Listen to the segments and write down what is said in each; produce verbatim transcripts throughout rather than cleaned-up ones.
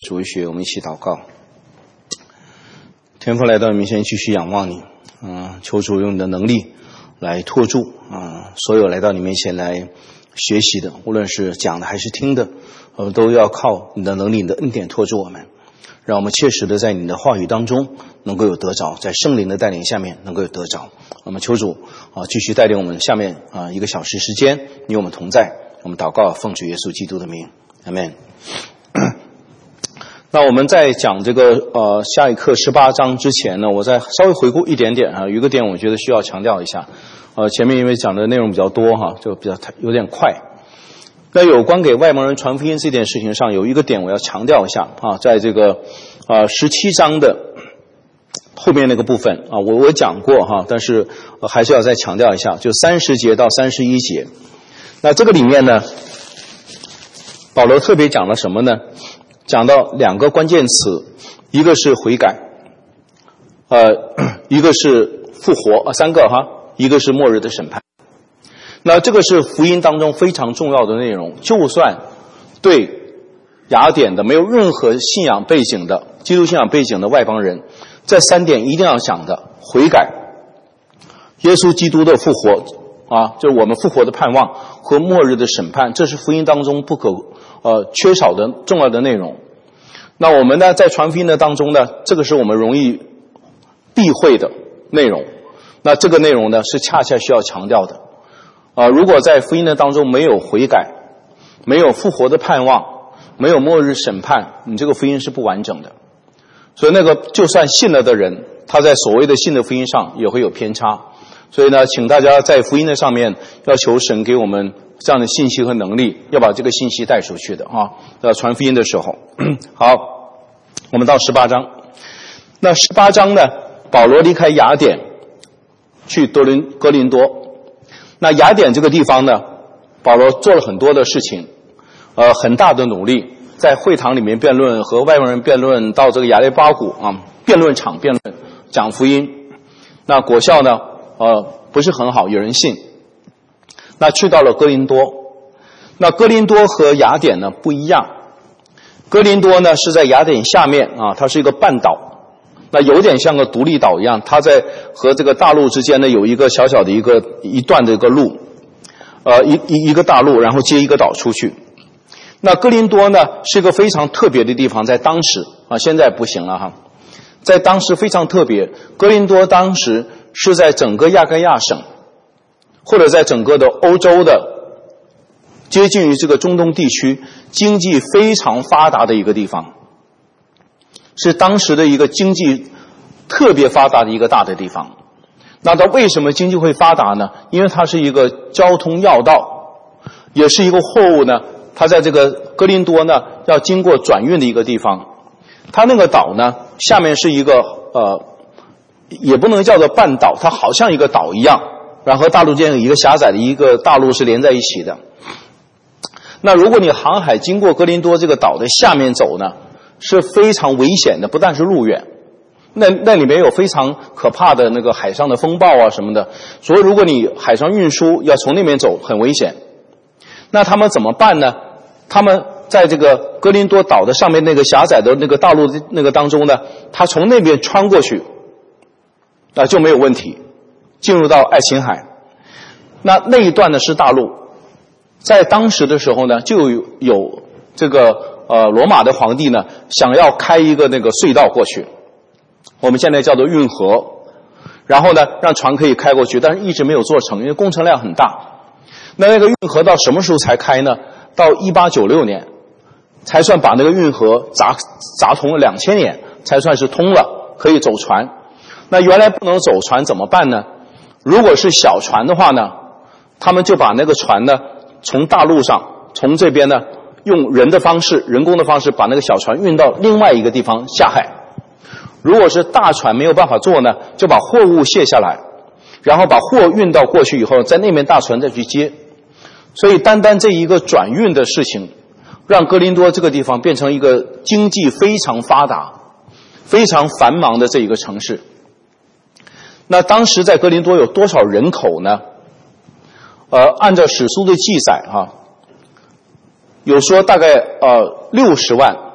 主日学，我们一起祷告。天父来到你面前，继续仰望你，嗯、呃，求主用你的能力来托住啊、呃，所有来到你面前来学习的，无论是讲的还是听的，我们都要靠你的能力、你的恩典托住我们，让我们切实的在你的话语当中能够有得着，在圣灵的带领下面能够有得着。我们求主啊，继续带领我们下面啊一个小时时间，与我们同在。我们祷告，奉主耶稣基督的名，阿们。那我们在讲这个呃下一课十八章之前呢，我再稍微回顾一点点啊，有一个点我觉得需要强调一下。呃，前面因为讲的内容比较多哈，就比较有点快。那有关给外邦人传福音这件事情上，有一个点我要强调一下啊，在这个啊十七章的后面那个部分啊，我我讲过哈，但是、呃、还是要再强调一下，就三十节到三十一节。那这个里面呢，保罗特别讲了什么呢？讲到两个关键词，一个是悔改，呃，一个是复活，呃，三个哈，一个是末日的审判。那这个是福音当中非常重要的内容，就算对雅典的没有任何信仰背景的基督信仰背景的外邦人，这三点一定要讲的：悔改、耶稣基督的复活啊，就是我们复活的盼望和末日的审判，这是福音当中不可呃缺少的重要的内容。那我们呢，在传福音的当中呢，这个是我们容易避讳的内容。那这个内容呢，是恰恰需要强调的。啊、呃，如果在福音的当中没有悔改，没有复活的盼望，没有末日审判，你这个福音是不完整的。所以那个就算信了的人，他在所谓的信的福音上也会有偏差。所以呢，请大家在福音的上面要求神给我们这样的信息和能力，要把这个信息带出去的啊。要传福音的时候，好，我们到十八章。那十八章呢，保罗离开雅典，去多林哥林多。那雅典这个地方呢，保罗做了很多的事情，呃，很大的努力，在会堂里面辩论，和外国人辩论，到这个亚雷巴谷啊辩论场辩论，讲福音。那果效呢？呃，不是很好，有人信。那去到了哥林多，那哥林多和雅典呢不一样。哥林多呢是在雅典下面啊，它是一个半岛，那有点像个独立岛一样，它在和这个大陆之间呢有一个小小的一个一段的一个路，呃，一一一个大陆，然后接一个岛出去。那哥林多呢是一个非常特别的地方，在当时啊，现在不行了哈，在当时非常特别。哥林多当时是在整个亚该亚省，或者在整个的欧洲的接近于这个中东地区经济非常发达的一个地方，是当时的一个经济特别发达的一个大的地方。那它为什么经济会发达呢？因为它是一个交通要道，也是一个货物呢，它在这个哥林多呢要经过转运的一个地方。它那个岛呢下面是一个呃也不能叫做半岛，它好像一个岛一样，然后和大陆间有一个狭窄的一个大陆是连在一起的。那如果你航海经过哥林多这个岛的下面走呢，是非常危险的，不但是路远，那那里面有非常可怕的那个海上的风暴啊什么的，所以如果你海上运输要从那边走很危险。那他们怎么办呢？他们在这个哥林多岛的上面那个狭窄的那个大陆那个当中呢，他从那边穿过去啊，就没有问题，进入到爱琴海。那那一段呢是大陆，在当时的时候呢，就有有这个呃罗马的皇帝呢想要开一个那个隧道过去，我们现在叫做运河，然后呢让船可以开过去，但是一直没有做成，因为工程量很大。那那个运河到什么时候才开呢？到一八九六年才算把那个运河砸砸通了，两千年才算是通了，可以走船。那原来不能走船怎么办呢？如果是小船的话呢，他们就把那个船呢从大陆上，从这边呢用人的方式，人工的方式把那个小船运到另外一个地方下海。如果是大船没有办法做呢，就把货物卸下来，然后把货运到过去以后，在那边大船再去接。所以单单这一个转运的事情，让哥林多这个地方变成一个经济非常发达、非常繁忙的这一个城市。那当时在哥林多有多少人口呢？呃，按照史书的记载哈、啊，有说大概呃六十万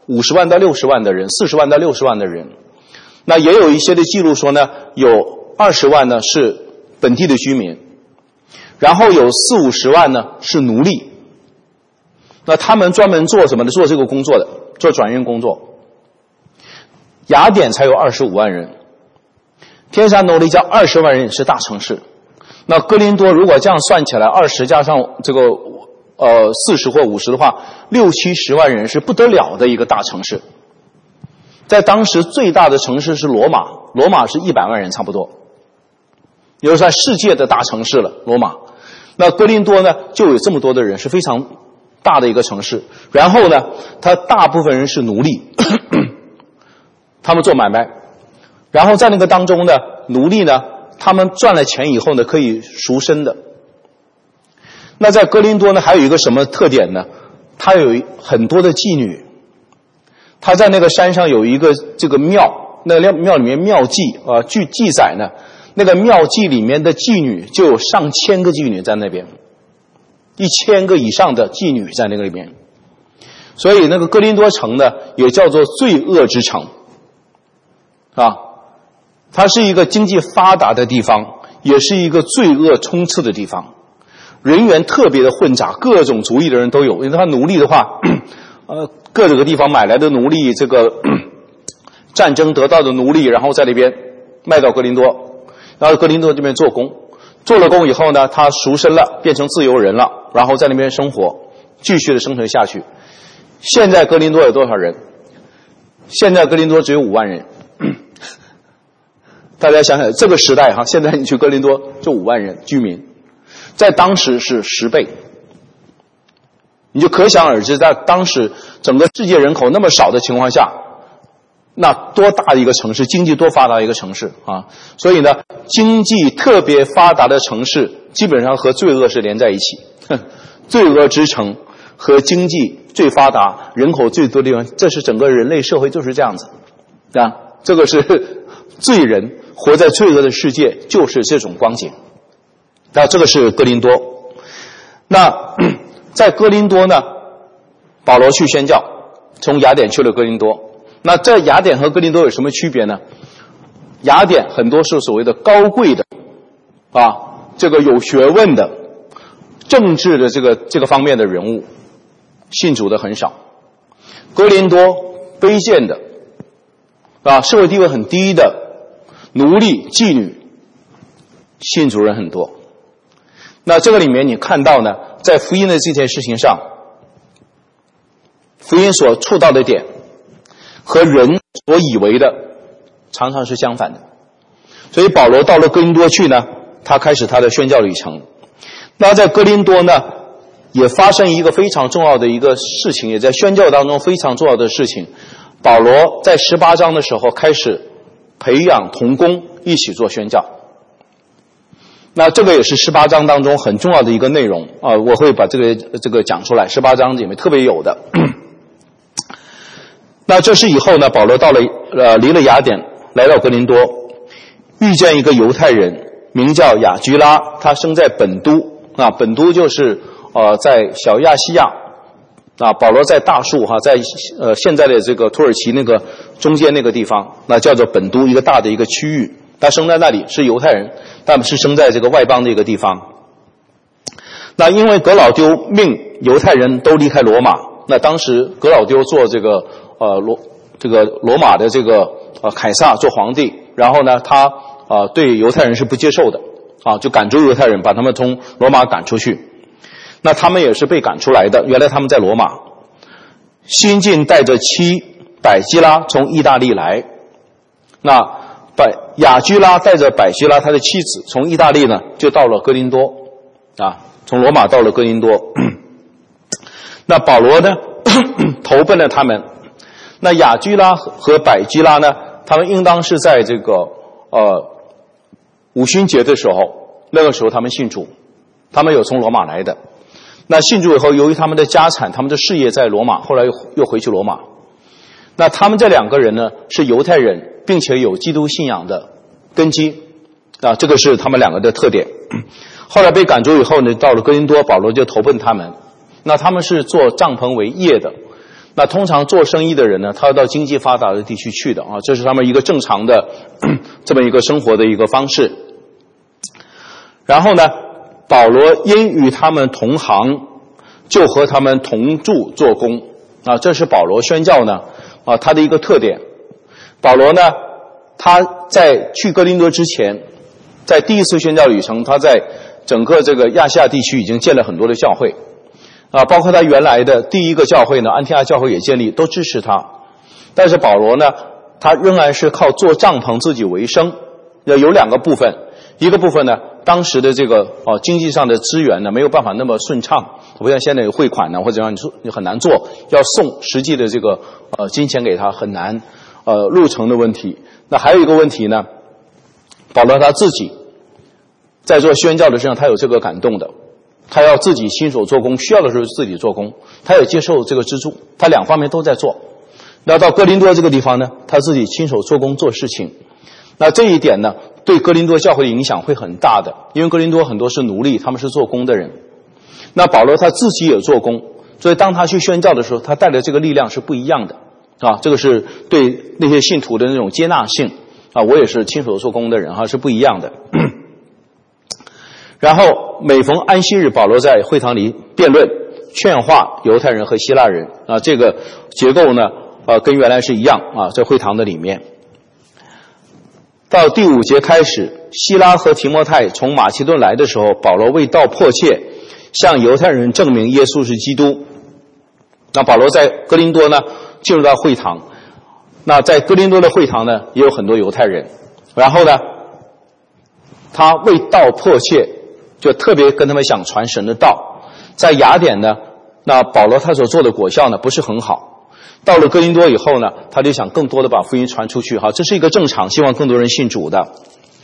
五十万到六十万的人，四十万到六十万的人。那也有一些的记录说呢，有二十万呢是本地的居民，然后有四五十万呢是奴隶。那他们专门做什么呢？做这个工作的，做转运工作。雅典才有二十五万人，天山奴隶加二十万人是大城市。那哥林多如果这样算起来，二十加上这个呃四十或五十的话，六七十万人是不得了的一个大城市。在当时最大的城市是罗马，罗马是一百万人差不多，也就是在世界的大城市了。罗马，那哥林多呢就有这么多的人，是非常大的一个城市。然后呢，他大部分人是奴隶，他们做买卖。然后在那个当中呢，奴隶呢，他们赚了钱以后呢，可以赎身的。那在哥林多呢，还有一个什么特点呢？它有很多的妓女。他在那个山上有一个这个庙，那个庙里面庙妓啊，据记载呢，那个庙妓里面的妓女就有上千个妓女在那边，一千个以上的妓女在那个里面。所以那个哥林多城呢，也叫做罪恶之城啊，它是一个经济发达的地方，也是一个罪恶充斥的地方，人员特别的混杂，各种族裔的人都有。因为他奴隶的话，呃，各个地方买来的奴隶，这个战争得到的奴隶，然后在那边卖到哥林多，然后哥林多这边做工，做了工以后呢，他赎身了，变成自由人了，然后在那边生活，继续的生存下去。现在哥林多有多少人？现在哥林多只有五万人。大家想想这个时代哈，现在你去哥林多就五万人居民，在当时是十倍。你就可想而知，在当时整个世界人口那么少的情况下，那多大的一个城市，经济多发达的一个城市啊！所以呢，经济特别发达的城市基本上和罪恶是连在一起。罪恶之城和经济最发达、人口最多的地方，这是整个人类社会就是这样子啊！这个是罪人活在罪恶的世界，就是这种光景。那这个是哥林多。那在哥林多呢，保罗去宣教，从雅典去了哥林多。那在雅典和哥林多有什么区别呢？雅典很多是所谓的高贵的啊，这个有学问的政治的这个这个方面的人物，信主的很少。哥林多卑贱的啊，社会地位很低的奴隶妓女，信主人很多。那这个里面你看到呢，在福音的这件事情上，福音所触到的点和人所以为的常常是相反的。所以保罗到了哥林多去呢，他开始他的宣教旅程。那在哥林多呢，也发生一个非常重要的一个事情，也在宣教当中非常重要的事情。保罗在十八章的时候开始培养同工，一起做宣教。那这个也是十八章当中很重要的一个内容啊，我会把这个这个讲出来。十八章里面特别有的。那这是以后呢，保罗到了呃离了雅典，来到哥林多，遇见一个犹太人，名叫雅居拉，他生在本都啊，本都就是呃在小亚细亚啊，保罗在大树哈，在呃现在的这个土耳其那个中间那个地方，那叫做本都，一个大的一个区域。他生在那里，是犹太人，但是生在这个外邦的一个地方。那因为格老丢命犹太人都离开罗马，那当时格老丢做这个呃罗这个罗马的这个呃凯撒做皇帝，然后呢他呃对犹太人是不接受的啊，就赶逐犹太人，把他们从罗马赶出去。那他们也是被赶出来的，原来他们在罗马。新近带着妻百基拉从意大利来，那百雅居拉带着百基拉他的妻子从意大利呢就到了哥林多啊，从罗马到了哥林多。那保罗呢投奔了他们。那雅居拉和百基拉呢，他们应当是在这个呃五旬节的时候，那个时候他们信主，他们有从罗马来的。那信主以后，由于他们的家产、他们的事业在罗马，后来又又回去罗马。那他们这两个人呢是犹太人，并且有基督信仰的根基啊，这个是他们两个的特点。后来被赶逐以后呢，到了哥林多，保罗就投奔他们。那他们是做帐篷为业的。 那通常做生意的人呢，他要到经济发达的地区去的啊，这是他们一个正常的这么一个生活的一个方式。然后呢，保罗因与他们同行，就和他们同住做工啊，这是保罗宣教呢啊他的一个特点。保罗呢，他在去哥林多之前，在第一次宣教旅程，他在整个这个亚细亚地区已经建了很多的教会。啊，包括他原来的第一个教会呢，安提阿教会也建立，都支持他。但是保罗呢，他仍然是靠做帐篷自己为生。有两个部分，一个部分呢，当时的这个哦经济上的资源呢没有办法那么顺畅，不像现在有汇款呢或者让你说你很难做，要送实际的这个呃金钱给他很难，呃路程的问题。那还有一个问题呢，保罗他自己在做宣教的时候，他有这个感动的。他要自己亲手做工，需要的时候自己做工，他也接受这个资助，他两方面都在做。那到哥林多这个地方呢，他自己亲手做工做事情。那这一点呢，对哥林多教会的影响会很大的，因为哥林多很多是奴隶，他们是做工的人。那保罗他自己也做工，所以当他去宣教的时候，他带的这个力量是不一样的啊。这个是对那些信徒的那种接纳性啊，我也是亲手做工的人哈，是不一样的。然后每逢安息日，保罗在会堂里辩论劝化犹太人和希腊人啊，这个结构呢呃跟原来是一样啊，在会堂的里面。到第五节开始，希拉和提摩太从马其顿来的时候，保罗为道迫切向犹太人证明耶稣是基督。那保罗在哥林多呢进入到会堂，那在哥林多的会堂呢也有很多犹太人，然后呢他为道迫切，就特别跟他们想传神的道。在雅典呢，那保罗他所做的果效呢不是很好。到了哥林多以后呢，他就想更多的把福音传出去，哈，这是一个正常，希望更多人信主的。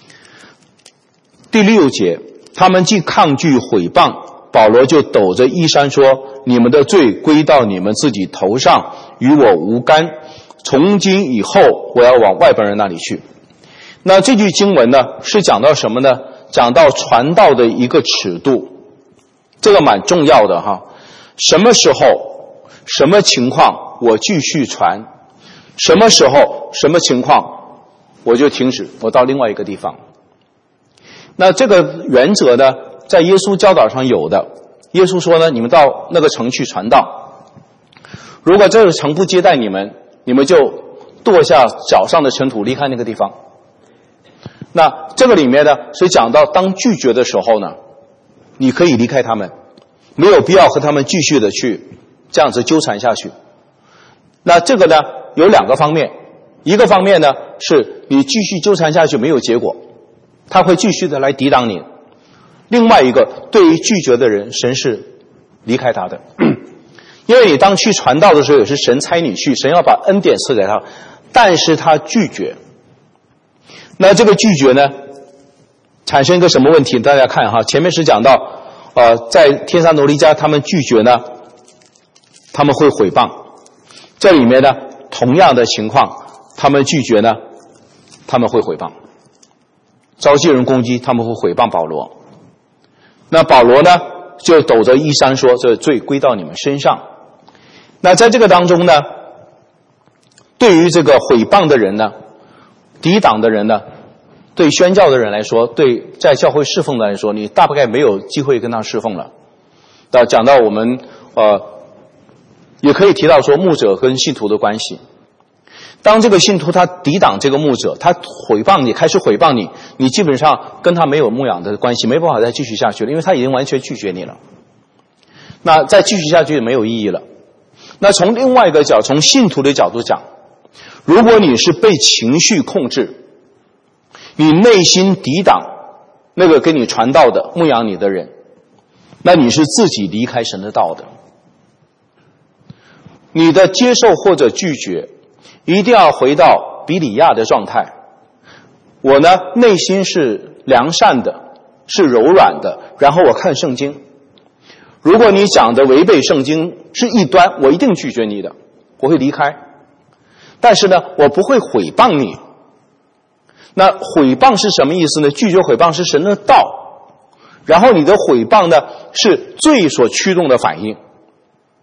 第六节，他们既抗拒毁谤，保罗就抖着衣衫说：“你们的罪归到你们自己头上，与我无干。从今以后，我要往外邦人那里去。”那这句经文呢，是讲到什么呢？讲到传道的一个尺度，这个蛮重要的哈。什么时候、什么情况我继续传，什么时候、什么情况我就停止，我到另外一个地方。那这个原则呢，在耶稣教导上有的。耶稣说呢，你们到那个城去传道，如果这个城不接待你们，你们就跺下脚上的尘土，离开那个地方。那这个里面呢，是讲到当拒绝的时候呢，你可以离开他们，没有必要和他们继续的去这样子纠缠下去。那这个呢，有两个方面，一个方面呢，是你继续纠缠下去没有结果，他会继续的来抵挡你。另外一个，对于拒绝的人，神是离开他的，因为你当去传道的时候，也是神差你去，神要把恩典赐给他，但是他拒绝。那这个拒绝呢，产生一个什么问题？大家看哈，前面是讲到，呃，在天撒罗尼迦他们拒绝呢，他们会毁谤。这里面呢，同样的情况，他们拒绝呢，他们会毁谤。召集人攻击，他们会毁谤保罗。那保罗呢，就抖着衣衫说：“这罪归到你们身上。”那在这个当中呢，对于这个毁谤的人呢，抵挡的人呢，对宣教的人来说，对在教会侍奉的来说，你大概没有机会跟他侍奉了。那讲到我们呃，也可以提到说牧者跟信徒的关系。当这个信徒他抵挡这个牧者，他毁谤你，开始毁谤你，你基本上跟他没有牧养的关系，没办法再继续下去了，因为他已经完全拒绝你了。那再继续下去没有意义了。那从另外一个角，从信徒的角度讲，如果你是被情绪控制，你内心抵挡那个跟你传道的、牧养你的人，那你是自己离开神的道的。你的接受或者拒绝，一定要回到比里亚的状态。我呢，内心是良善的，是柔软的，然后我看圣经。如果你讲的违背圣经是异端，我一定拒绝你的，我会离开。但是呢，我不会毁谤你。那毁谤是什么意思呢？拒绝毁谤是神的道，然后你的毁谤呢，是罪所驱动的反应。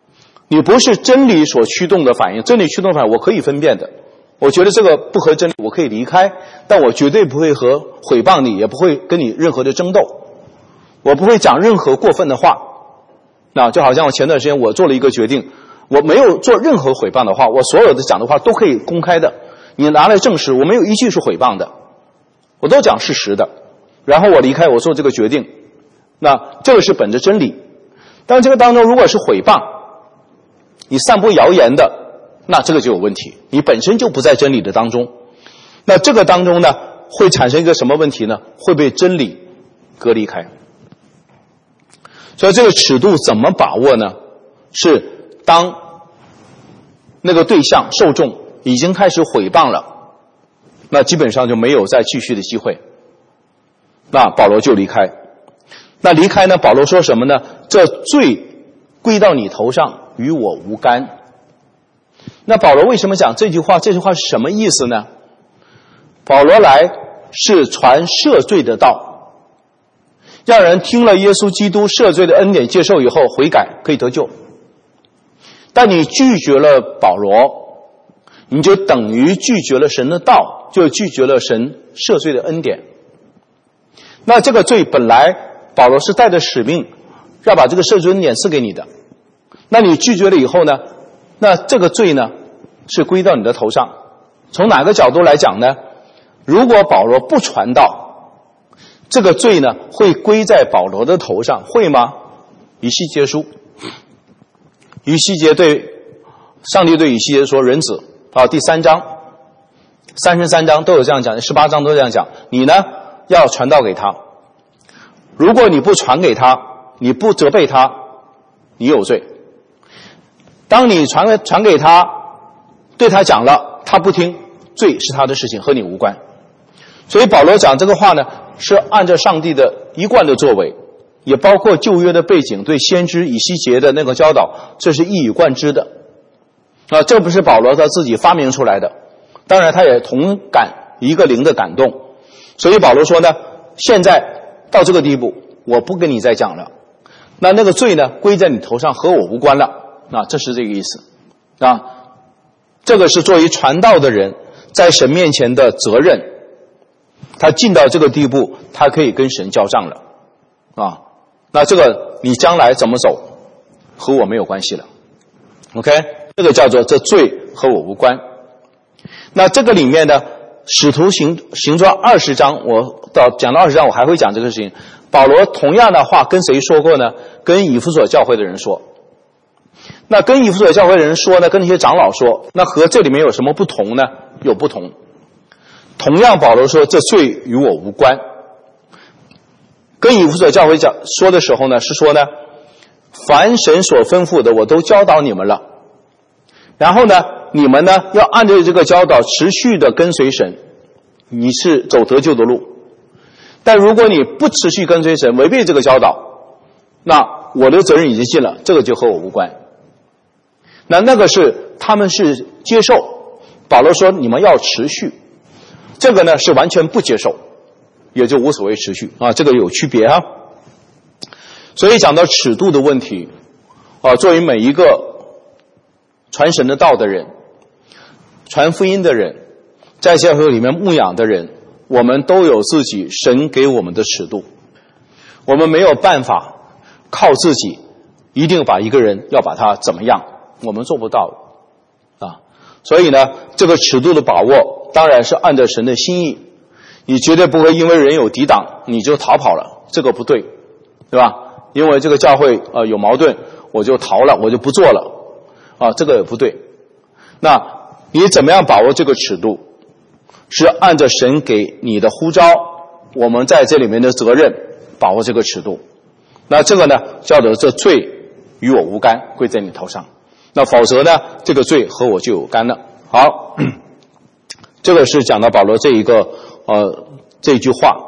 你不是真理所驱动的反应，真理驱动的反应我可以分辨的，我觉得这个不合真理，我可以离开，但我绝对不会和毁谤你，也不会跟你任何的争斗，我不会讲任何过分的话。那就好像我前段时间我做了一个决定，我没有做任何毁谤的话，我所有的讲的话都可以公开的，你拿来证实，我没有一句是毁谤的，我都讲事实的。然后我离开，我做这个决定，那这个是本着真理。但这个当中如果是毁谤，你散布谣言的，那这个就有问题，你本身就不在真理的当中。那这个当中呢，会产生一个什么问题呢？会被真理隔离开。所以这个尺度怎么把握呢？是当那个对象受众已经开始毁谤了，那基本上就没有再继续的机会，那保罗就离开。那离开呢，保罗说什么呢？这罪归到你头上，与我无干。那保罗为什么讲这句话？这句话是什么意思呢？保罗来是传赦罪的道，让人听了耶稣基督赦罪的恩典接受以后悔改，可以得救。但你拒绝了保罗，你就等于拒绝了神的道，就拒绝了神赦罪的恩典。那这个罪本来保罗是带着使命要把这个赦罪恩典赐给你的，那你拒绝了以后呢，那这个罪呢是归到你的头上。从哪个角度来讲呢？如果保罗不传道，这个罪呢会归在保罗的头上，会吗？以西结书，以西结对上帝对以西结说，人子啊，第三章三十三章都有这样讲，十八章都这样讲，你呢要传道给他，如果你不传给他，你不责备他，你有罪。当你传传给他，对他讲了，他不听，罪是他的事情，和你无关。所以保罗讲这个话呢，是按照上帝的一贯的作为，也包括旧约的背景，对先知以西结的那个教导，这是一以贯之的啊，这不是保罗他自己发明出来的，当然他也同感一个灵的感动。所以保罗说呢，现在到这个地步，我不跟你再讲了，那那个罪呢归在你头上，和我无关了啊，这是这个意思啊。这个是作为传道的人在神面前的责任，他进到这个地步，他可以跟神交账了啊。那这个你将来怎么走，和我没有关系了 OK， 这个叫做这罪和我无关。那这个里面呢，使徒行行传二十章，我到讲到二十章我还会讲这个事情。保罗同样的话跟谁说过呢？跟以弗所教会的人说。那跟以弗所教会的人说呢，跟那些长老说，那和这里面有什么不同呢？有不同。同样保罗说这罪与我无关。跟以弗所教会讲说的时候呢，是说呢，凡神所吩咐的我都教导你们了，然后呢你们呢要按照这个教导持续的跟随神，你是走得救的路。但如果你不持续跟随神，违背这个教导，那我的责任已经尽了，这个就和我无关。那那个是他们是接受，保罗说你们要持续，这个呢是完全不接受，也就无所谓持续啊，这个有区别啊。所以讲到尺度的问题啊，作为每一个传神的道的人，传福音的人，在教会里面牧养的人，我们都有自己神给我们的尺度，我们没有办法靠自己一定把一个人要把他怎么样，我们做不到啊。所以呢，这个尺度的把握当然是按照神的心意，你绝对不会因为人有抵挡你就逃跑了，这个不对，对吧？因为这个教会呃有矛盾我就逃了，我就不做了啊，这个也不对。那你怎么样把握这个尺度？是按照神给你的呼召，我们在这里面的责任把握这个尺度。那这个呢叫做这罪与我无干，归在你头上。那否则呢，这个罪和我就有干了。好，这个是讲到保罗这一个呃这一句话。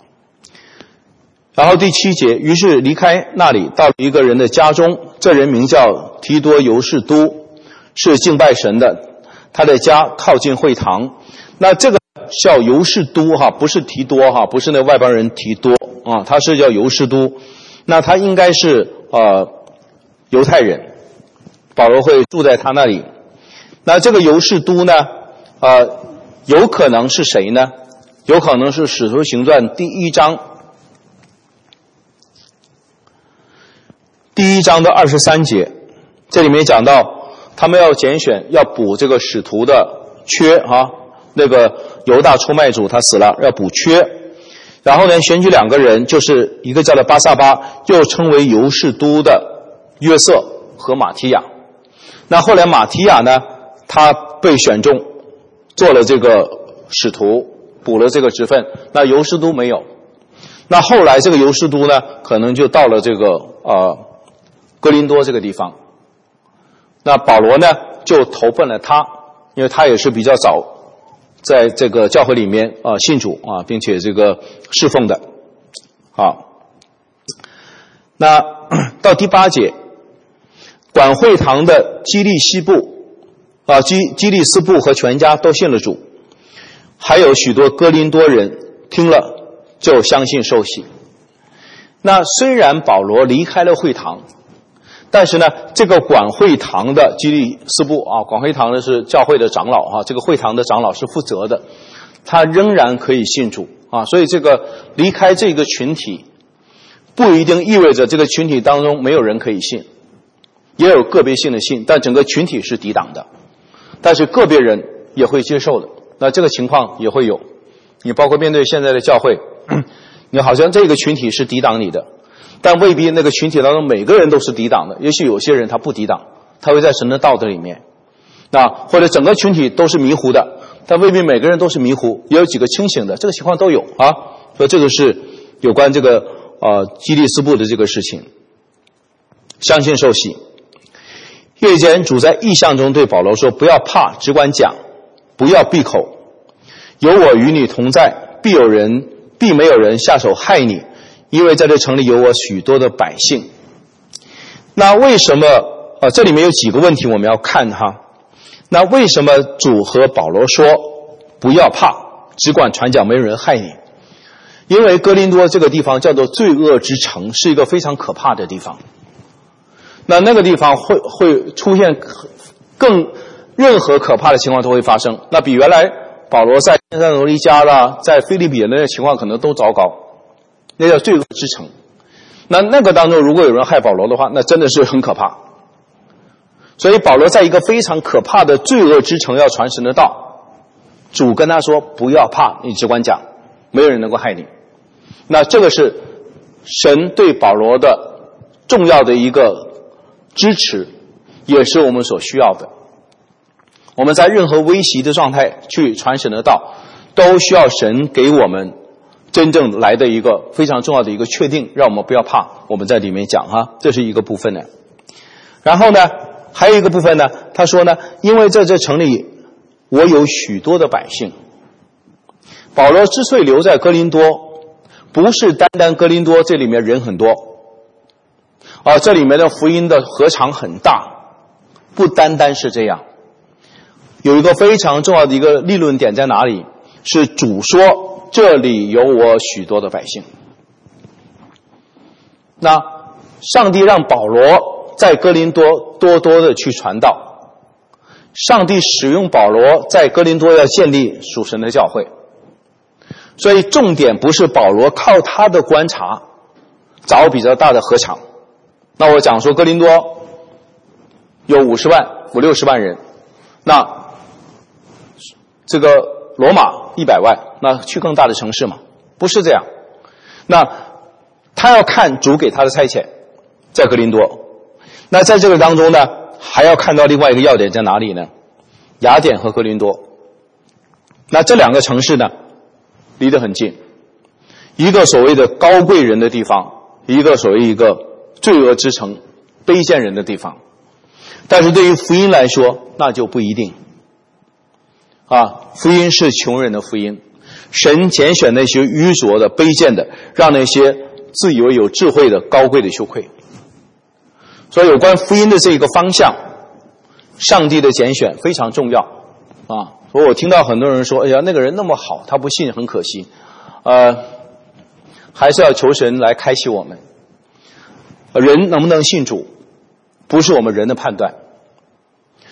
然后第七节，于是离开那里，到了一个人的家中，这人名叫提多犹士都，是敬拜神的，他的家靠近会堂。那这个叫犹士都哈，不是提多哈，不是那外邦人提多啊，他是叫犹士都。那他应该是呃犹太人。 保罗会住在他那里。那这个犹士都呢，呃，有可能是谁呢？有可能是《使徒行传》第一章，第一章的二十三节，这里面讲到他们要拣选，要补这个使徒的缺啊。那个犹大出卖主他死了，要补缺。然后呢，选举两个人，就是一个叫做巴撒巴，又称为犹士都的约瑟和马提亚。那后来马提亚呢，他被选中，做了这个使徒，补了这个职分。那犹士都没有。那后来这个犹士都呢，可能就到了这个呃哥林多这个地方。那保罗呢，就投奔了他，因为他也是比较早在这个教会里面啊、呃、信主啊，并且这个侍奉的。好，那到第八节，管会堂的基利西部啊基基利斯部和全家都信了主，还有许多哥林多人听了就相信受洗。那虽然保罗离开了会堂，但是呢，这个管会堂的基利斯部啊，管会堂的是教会的长老啊，这个会堂的长老是负责的，他仍然可以信主啊。所以这个离开这个群体，不一定意味着这个群体当中没有人可以信，也有个别性的信，但整个群体是抵挡的，但是个别人也会接受的。那这个情况也会有，你包括面对现在的教会，你好像这个群体是抵挡你的，但未必那个群体当中每个人都是抵挡的，也许有些人他不抵挡，他会在神的道德里面。那或者整个群体都是迷糊的，但未必每个人都是迷糊，也有几个清醒的，这个情况都有啊。所以这个是有关这个呃基利斯部的这个事情。相信受洗。夜间主在异象中对保罗说，不要怕，只管讲，不要闭口，有我与你同在，必有人必没有人下手害你，因为在这城里有我许多的百姓。那为什么呃这里面有几个问题我们要看哈。那为什么主和保罗说不要怕，只管传讲，没有人害你？因为哥林多这个地方叫做罪恶之城，是一个非常可怕的地方。那那个地方会会出现更任何可怕的情况都会发生。那比原来保罗在帖撒罗尼迦啦，在腓立比的那个情况可能都糟糕，那叫罪恶之城。那那个当中如果有人害保罗的话，那真的是很可怕。所以保罗在一个非常可怕的罪恶之城要传神的道，主跟他说不要怕，你只管讲，没有人能够害你。那这个是神对保罗的重要的一个支持，也是我们所需要的。我们在任何危急的状态去传神的道，都需要神给我们真正来的一个非常重要的一个确定，让我们不要怕。我们在里面讲哈，这是一个部分呢。然后呢，还有一个部分呢，他说呢，因为在这城里我有许多的百姓。保罗之所以留在哥林多，不是单单哥林多这里面人很多啊，这里面的福音的合场很大，不单单是这样。有一个非常重要的一个立论点在哪里？是主说这里有我许多的百姓。那上帝让保罗在哥林多多多的去传道，上帝使用保罗在哥林多要建立属神的教会。所以重点不是保罗靠他的观察找比较大的合场。那我讲说哥林多有五十万五六十万人，那这个罗马一百万，那去更大的城市嘛？不是这样。那他要看主给他的差遣在哥林多。那在这个当中呢，还要看到另外一个要点在哪里呢？雅典和哥林多。那这两个城市呢离得很近，一个所谓的高贵人的地方，一个所谓一个罪恶之城，卑贱人的地方。但是对于福音来说，那就不一定啊。福音是穷人的福音，神拣选那些愚拙的卑贱的，让那些自以为有智慧的高贵的羞愧。所以有关福音的这个方向，上帝的拣选非常重要啊。所以我听到很多人说，哎呀，那个人那么好，他不信很可惜。呃，还是要求神来开启我们。人能不能信主，不是我们人的判断，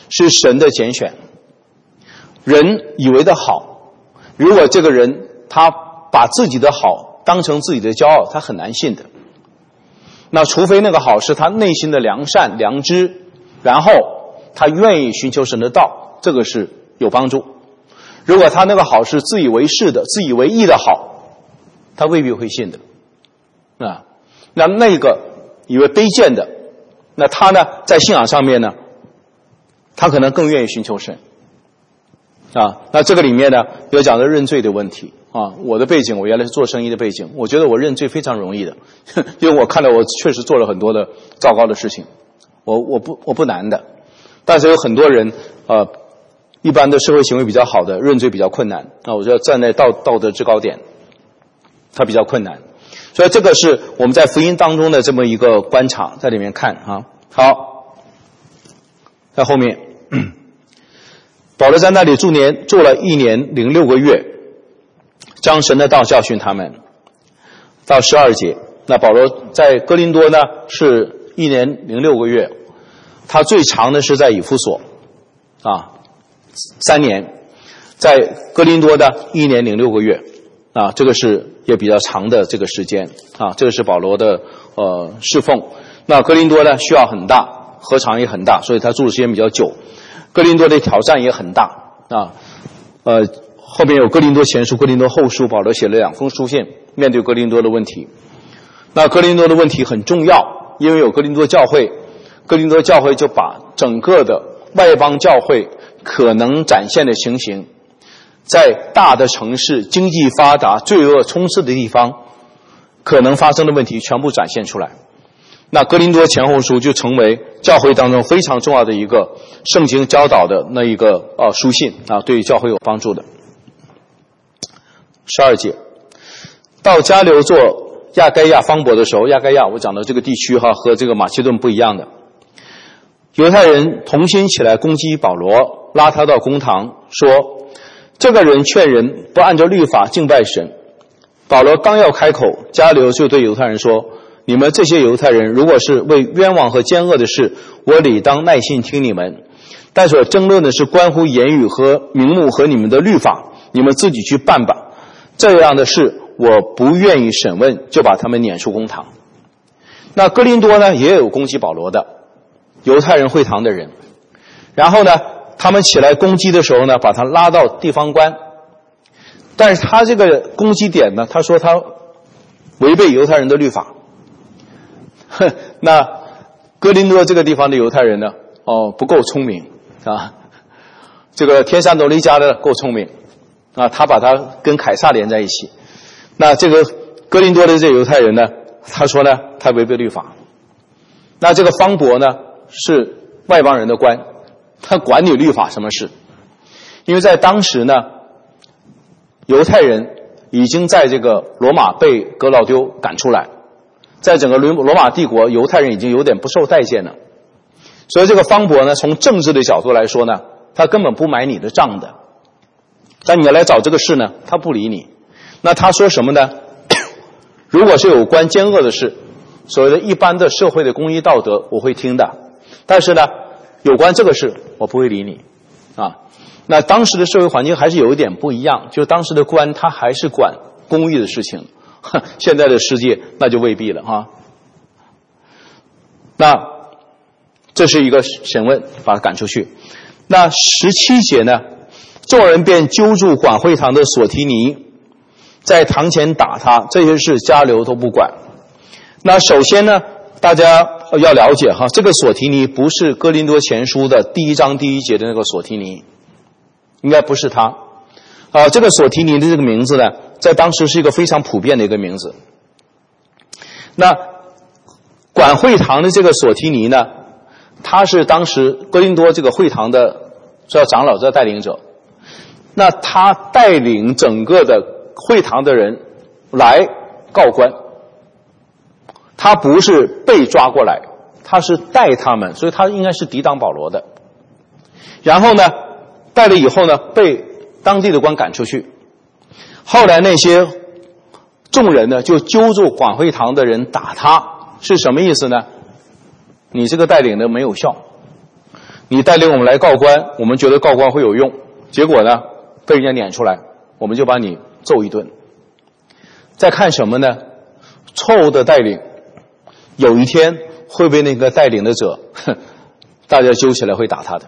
是神的拣选。人以为的好，如果这个人他把自己的好当成自己的骄傲，他很难信的。那除非那个好是他内心的良善良知，然后他愿意寻求神的道，这个是有帮助。如果他那个好是自以为是的自以为义的好，他未必会信的啊。那那个以为卑贱的，那他呢在信仰上面呢，他可能更愿意寻求神啊。那这个里面呢有讲到认罪的问题啊。我的背景，我原来是做生意的背景，我觉得我认罪非常容易的，因为我看到我确实做了很多的糟糕的事情，我我不我不难的。但是有很多人呃一般的社会行为比较好的，认罪比较困难啊。我觉得站在道道德制高点，它比较困难。所以这个是我们在福音当中的这么一个观察，在里面看啊。好，在后面保罗在那里住年住了一年零六个月，将神的道教训他们。到十二节，那保罗在哥林多呢是一年零六个月，他最长的是在以弗所啊三年，在哥林多的一年零六个月啊，这个是也比较长的这个时间啊。这个是保罗的呃侍奉。那哥林多呢需要很大，禾场也很大，所以他住的时间比较久。哥林多的挑战也很大啊。呃，后面有哥林多前书、哥林多后书，保罗写了两封书信，面对哥林多的问题。那哥林多的问题很重要，因为有哥林多教会，哥林多教会就把整个的外邦教会可能展现的情形，在大的城市、经济发达、罪恶充斥的地方可能发生的问题全部展现出来。那哥林多前后书就成为教会当中非常重要的一个圣经教导的那一个呃书信啊，对于教会有帮助的。十二节，到迦流做亚该亚方伯的时候，亚该亚我讲的这个地区哈和这个马其顿不一样的，犹太人同心起来攻击保罗，拉他到公堂，说这个人劝人不按照律法敬拜神。保罗刚要开口，迦流就对犹太人说，你们这些犹太人如果是为冤枉和奸恶的事，我理当耐心听你们，但所争论的是关乎言语和名目和你们的律法，你们自己去办吧。这样的事我不愿意审问，就把他们撵出公堂。那哥林多呢也有攻击保罗的犹太人会堂的人，然后呢他们起来攻击的时候呢，把他拉到地方官，但是他这个攻击点呢，他说他违背犹太人的律法。那哥林多这个地方的犹太人呢，哦不够聪明啊，这个天山斗利家的够聪明啊，他把他跟凯撒连在一起。那这个哥林多的这个犹太人呢，他说呢他违背律法。那这个方伯呢是外邦人的官，他管你律法什么事？因为在当时呢，犹太人已经在这个罗马被格老丢赶出来，在整个罗马帝国，犹太人已经有点不受待见了。所以这个方伯呢，从政治的角度来说呢，他根本不买你的账的。但你要来找这个事呢，他不理你。那他说什么呢？如果是有关奸恶的事，所谓的一般的社会的公义道德，我会听的。但是呢，有关这个事，我不会理你啊。那当时的社会环境还是有一点不一样，就是当时的官他还是管公义的事情，现在的世界那就未必了啊。那这是一个审问，把他赶出去。那十七节呢，众人便揪住管会堂的索提尼，在堂前打他，这些事迦流都不管。那首先呢，大家要了解哈，这个索提尼不是哥林多前书的第一章第一节的那个索提尼，应该不是他啊。这个索提尼的这个名字呢，在当时是一个非常普遍的一个名字。那管会堂的这个索提尼呢，他是当时哥林多这个会堂的叫长老，叫带领者。那他带领整个的会堂的人来告官，他不是被抓过来，他是带他们，所以他应该是抵挡保罗的。然后呢，带了以后呢，被当地的官赶出去。后来那些众人呢，就揪住管会堂的人打他，是什么意思呢？你这个带领的没有效。 你带领我们来告官，我们觉得告官会有用，结果呢被人家撵出来，我们就把你揍一顿。再看什么呢？错误的带领，有一天会被那个带领的者大家揪起来会打他的。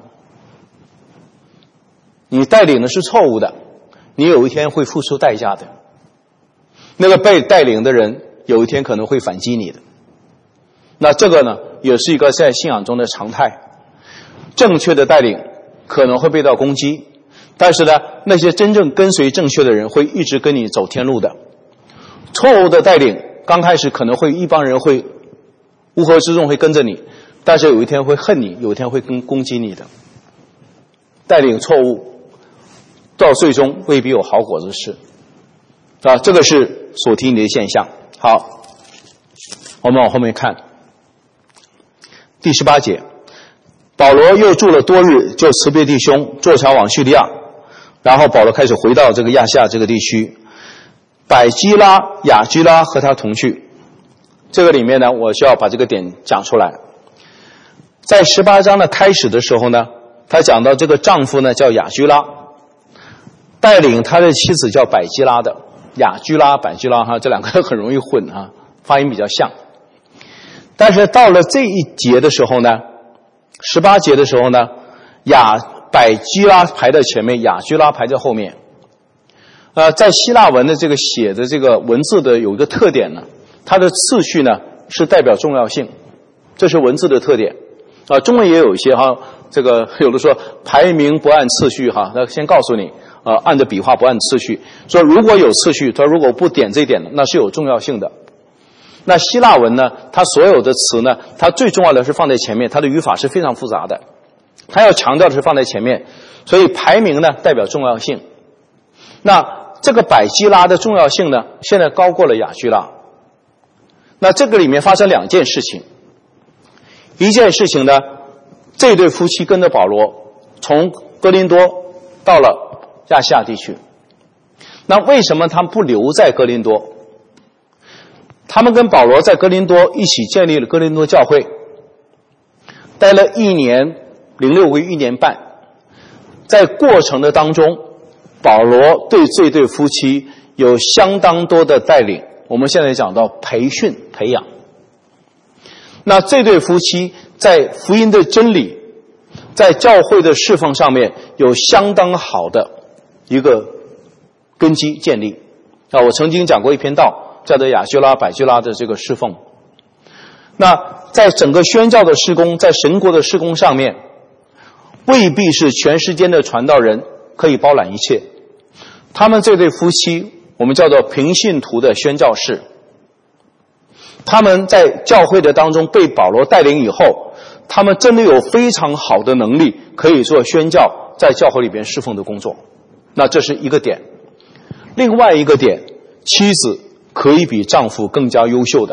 你带领的是错误的，你有一天会付出代价的。那个被带领的人有一天可能会反击你的。那这个呢也是一个在信仰中的常态。正确的带领可能会被到攻击，但是呢那些真正跟随正确的人会一直跟你走天路的。错误的带领刚开始可能会一帮人会乌合之众会跟着你，但是有一天会恨你，有一天会跟攻击你的。带领错误到最终未必有好果子吃啊，这个是所提你的现象。好，我们往后面看第十八节，保罗又住了多日，就辞别弟兄，坐船往叙利亚。然后保罗开始回到这个亚细亚这个地区，百基拉、雅居拉和他同去。这个里面呢，我需要把这个点讲出来。在十八章的开始的时候呢，他讲到这个丈夫呢叫雅居拉，带领他的妻子叫百基拉的。雅居拉、百基拉哈，这两个很容易混啊，发音比较像。但是到了这一节的时候呢，十八节的时候呢，雅百基拉排在前面，雅居拉排在后面。呃，在希腊文的这个写的这个文字的有一个特点呢，它的次序呢是代表重要性，这是文字的特点。啊、呃，中文也有一些哈，这个有的说排名不按次序哈，那先告诉你，呃，按着笔画不按次序，说如果有次序，他如果不点这一点，那是有重要性的。那希腊文呢，它所有的词呢，它最重要的是放在前面，它的语法是非常复杂的，它要强调的是放在前面，所以排名呢代表重要性。那这个百基拉的重要性呢，现在高过了雅居拉。那这个里面发生两件事情，一件事情呢，这对夫妻跟着保罗从哥林多到了亚细亚地区。那为什么他们不留在哥林多？他们跟保罗在哥林多一起建立了哥林多教会，待了一年零六个月，一年半。在过程的当中，保罗对这对夫妻有相当多的带领，我们现在讲到培训培养。那这对夫妻在福音的真理，在教会的侍奉上面有相当好的一个根基建立啊！我曾经讲过一篇道，叫做雅居拉、百基拉的这个侍奉。那在整个宣教的事工，在神国的事工上面，未必是全世界的传道人可以包揽一切。他们这对夫妻，我们叫做平信徒的宣教士。他们在教会的当中被保罗带领以后，他们真的有非常好的能力，可以做宣教，在教会里边侍奉的工作。那这是一个点。另外一个点，妻子可以比丈夫更加优秀的。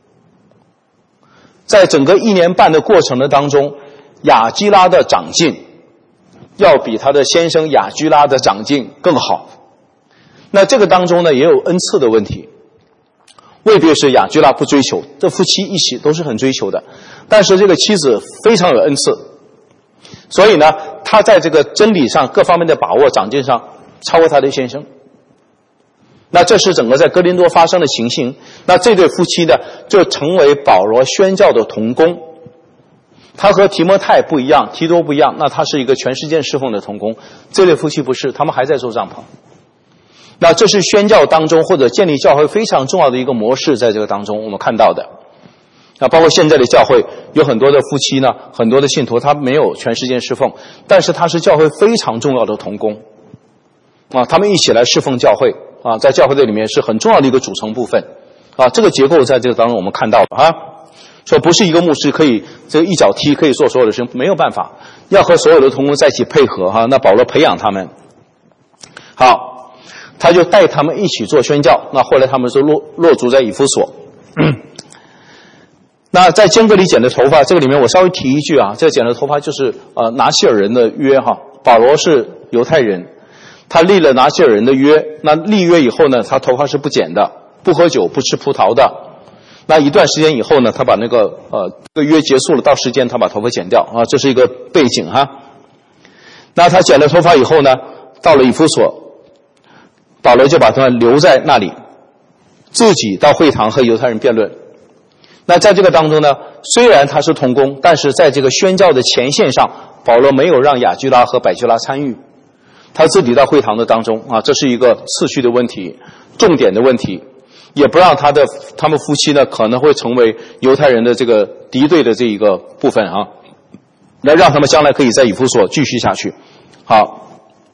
在整个一年半的过程的当中，雅基拉的长进要比他的先生雅居拉的长进更好。那这个当中呢，也有恩赐的问题，未必是雅居拉不追求，这夫妻一起都是很追求的，但是这个妻子非常有恩赐，所以呢，他在这个真理上各方面的把握长进上超过他的先生。那这是整个在哥林多发生的情形。那这对夫妻呢，就成为保罗宣教的同工。他和提摩太不一样，提多不一样，那他是一个全世界侍奉的同工。这对夫妻不是，他们还在做帐篷。那这是宣教当中或者建立教会非常重要的一个模式，在这个当中我们看到的。那包括现在的教会有很多的夫妻呢，很多的信徒他没有全世界侍奉，但是他是教会非常重要的同工啊，他们一起来侍奉教会啊，在教会的里面是很重要的一个组成部分啊，这个结构在这个当中我们看到的啊，说不是一个牧师可以这个一脚踢可以做所有的事情，没有办法，要和所有的同工在一起配合哈、啊。那保罗培养他们，好，他就带他们一起做宣教。那后来他们是落落足在以弗所。那在坚革里剪的头发，这个里面我稍微提一句啊，这个剪的头发就是呃拿西尔人的约哈，保罗是犹太人，他立了拿西尔人的约，那立约以后呢，他头发是不剪的，不喝酒，不吃葡萄的。 那一段时间以后呢，他把那个呃这个约结束了，到时间他把头发剪掉啊，这是一个背景哈。那他剪了头发以后呢，到了以弗所，保罗就把他留在那里，自己到会堂和犹太人辩论。那在这个当中呢，虽然他是同工，但是在这个宣教的前线上，保罗没有让雅居拉和百居拉参与，他自己到会堂的当中啊，这是一个次序的问题，重点的问题。也不让他的他们夫妻呢可能会成为犹太人的这个敌对的这一个部分啊，来让他们将来可以在以弗所继续下去。好，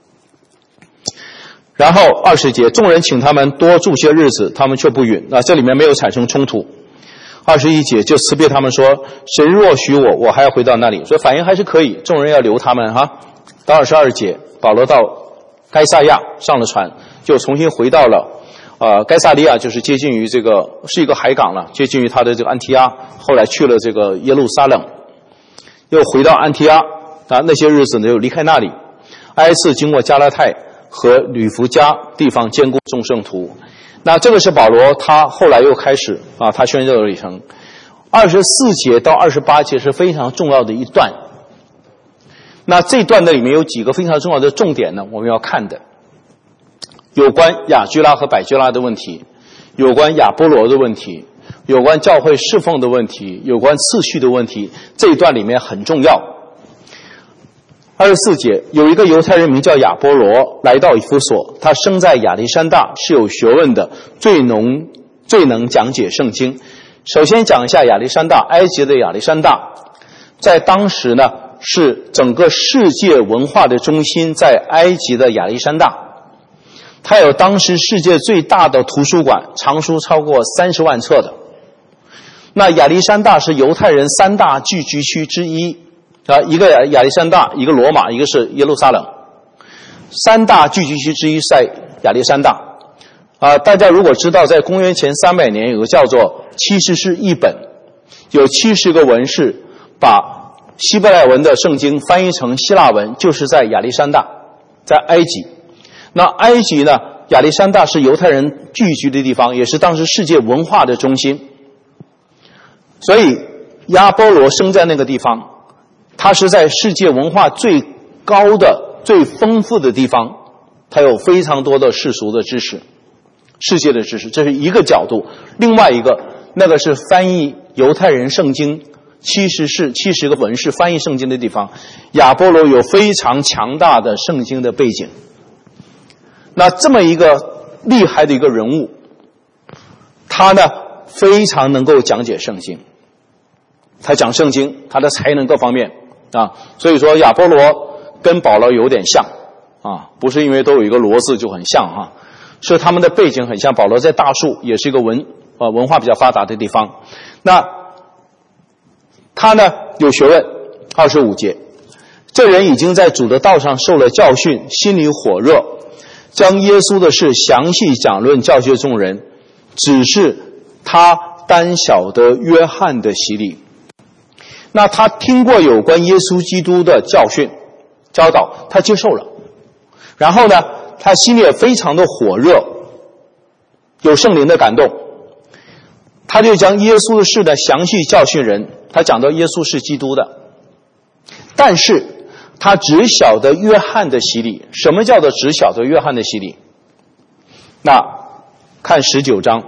然后二十节，众人请他们多住些日子，他们却不允啊，这里面没有产生冲突。二十一节就辞别他们说，神若许我，我还要回到那里，所以反应还是可以，众人要留他们哈。到二十二节，保罗到该撒亚上了船，就重新回到了呃，该撒利亚，就是接近于这个是一个海港了，接近于他的这个安提阿，后来去了这个耶路撒冷，又回到安提阿啊，那些日子呢又离开那里，挨次经过加拉太和吕弗家地方，兼顾众圣徒。那这个是保罗他后来又开始啊，他宣教的旅程。二十四节到二十八节是非常重要的一段。那这段的里面有几个非常重要的重点呢，我们要看的。有关雅居拉和百居拉的问题，有关亚波罗的问题，有关教会侍奉的问题，有关次序的问题，这一段里面很重要。二十四节，有一个犹太人名叫亚波罗，来到以弗所，他生在亚历山大，是有学问的，最能最能讲解圣经。首先讲一下亚历山大，埃及的亚历山大，在当时呢是整个世界文化的中心，在埃及的亚历山大。它有当时世界最大的图书馆，藏书超过三十万册的。那亚历山大是犹太人三大聚居区之一啊，一个亚历山大，一个罗马，一个是耶路撒冷。三大聚居区之一在亚历山大啊。大家如果知道，在公元前三百年有个叫做七十士译本，有七十个文士把希伯来文的圣经翻译成希腊文，就是在亚历山大，在埃及。那埃及呢，亚历山大是犹太人聚居的地方，也是当时世界文化的中心。所以亚波罗生在那个地方，他是在世界文化最高的最丰富的地方，他有非常多的世俗的知识，世界的知识，这是一个角度。另外一个，那个是翻译犹太人圣经七十士七十个文士翻译圣经的地方，亚波罗有非常强大的圣经的背景。那这么一个厉害的一个人物，他呢非常能够讲解圣经，他讲圣经，他的才能各方面啊，所以说亚波罗跟保罗有点像啊，不是因为都有一个罗字就很像哈、啊，是他们的背景很像。保罗在大树也是一个文呃文化比较发达的地方。那他呢有学问，二十五节，这人已经在主的道上受了教训，心里火热，将耶稣的事详细讲论，教训众人，只是他单晓得约翰的洗礼。那他听过有关耶稣基督的教训教导，他接受了，然后呢他心里也非常的火热，有圣灵的感动，他就将耶稣的事的详细教训人。他讲到耶稣是基督的，但是他只晓得约翰的洗礼。什么叫做只晓得约翰的洗礼？那看十九章，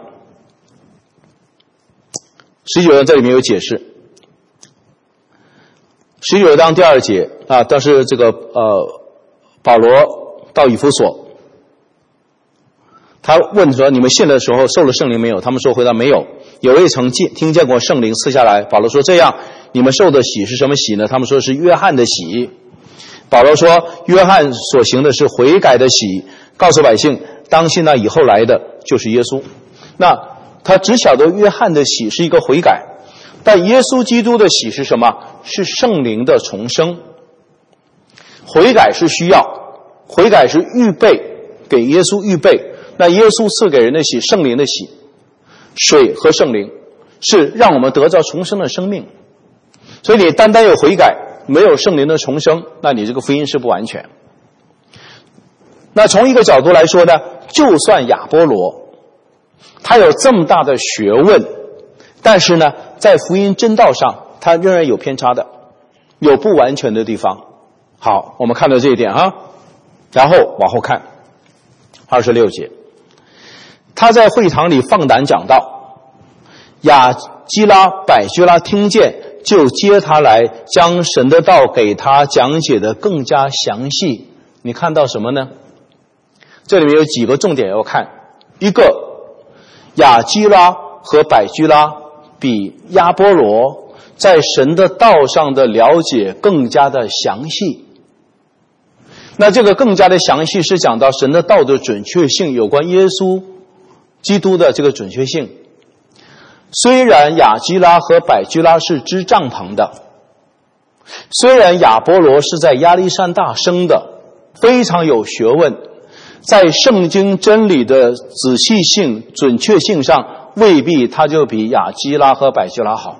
十九章这里面有解释。十九章第二节啊，当时这个呃保罗到以弗所，他问说：“你们信的时候受了圣灵没有？”他们说：“回答没有。”有未曾见听见过圣灵赐下来。保罗说：“这样，你们受的洗是什么洗呢？”他们说是约翰的洗。保罗说：“约翰所行的是悔改的洗，告诉百姓，当信那以后来的就是耶稣。”那他只晓得约翰的洗是一个悔改，但耶稣基督的洗是什么？是圣灵的重生。悔改是需要，悔改是预备，给耶稣预备。那耶稣赐给人的洗，圣灵的洗，水和圣灵是让我们得到重生的生命。所以你单单有悔改，没有圣灵的重生，那你这个福音是不完全。那从一个角度来说呢，就算亚波罗他有这么大的学问， 但是呢，在福音真道上，它仍然有偏差的，有不完全的地方。好，我们看到这一点啊，然后往后看二十六节，他在会堂里放胆讲道，雅基拉、百基拉听见，就接他来，将神的道给他讲解的更加详细。你看到什么呢？这里面有几个重点要看。一个，雅基拉和百基拉比亚波罗在神的道上的了解更加的详细。那这个更加的详细是讲到神的道的准确性，有关耶稣基督的这个准确性。虽然雅基拉和百基拉是支帐篷的，虽然亚波罗是在亚历山大生的，非常有学问，在圣经真理的仔细性、准确性上，未必他就比雅基拉和百基拉好。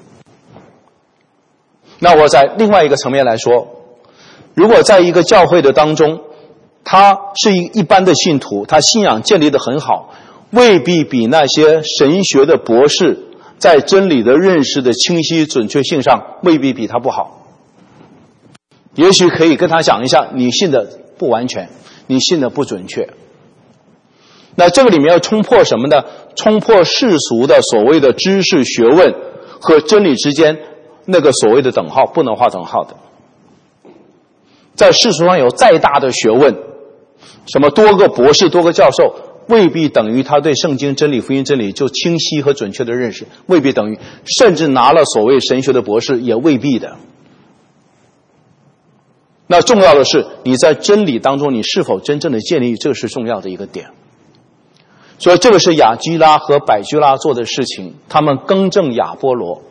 那我在另外一个层面来说，如果在一个教会的当中，他是一一般的信徒，他信仰建立得很好，未必比那些神学的博士在真理的认识的清晰准确性上未必比他不好。也许可以跟他讲一下，你信的不完全，你信的不准确。那这个里面要冲破什么呢？冲破世俗的所谓的知识学问和真理之间那个所谓的等号，不能画等号的。在世俗上有再大的学问，什么多个博士多个教授，未必等于他对圣经真理福音真理就清晰和准确的认识，未必等于，甚至拿了所谓神学的博士也未必的。那重要的是你在真理当中你是否真正的建立，这个是重要的一个点。所以这个是雅基拉和百基拉做的事情，他们更正亚波罗。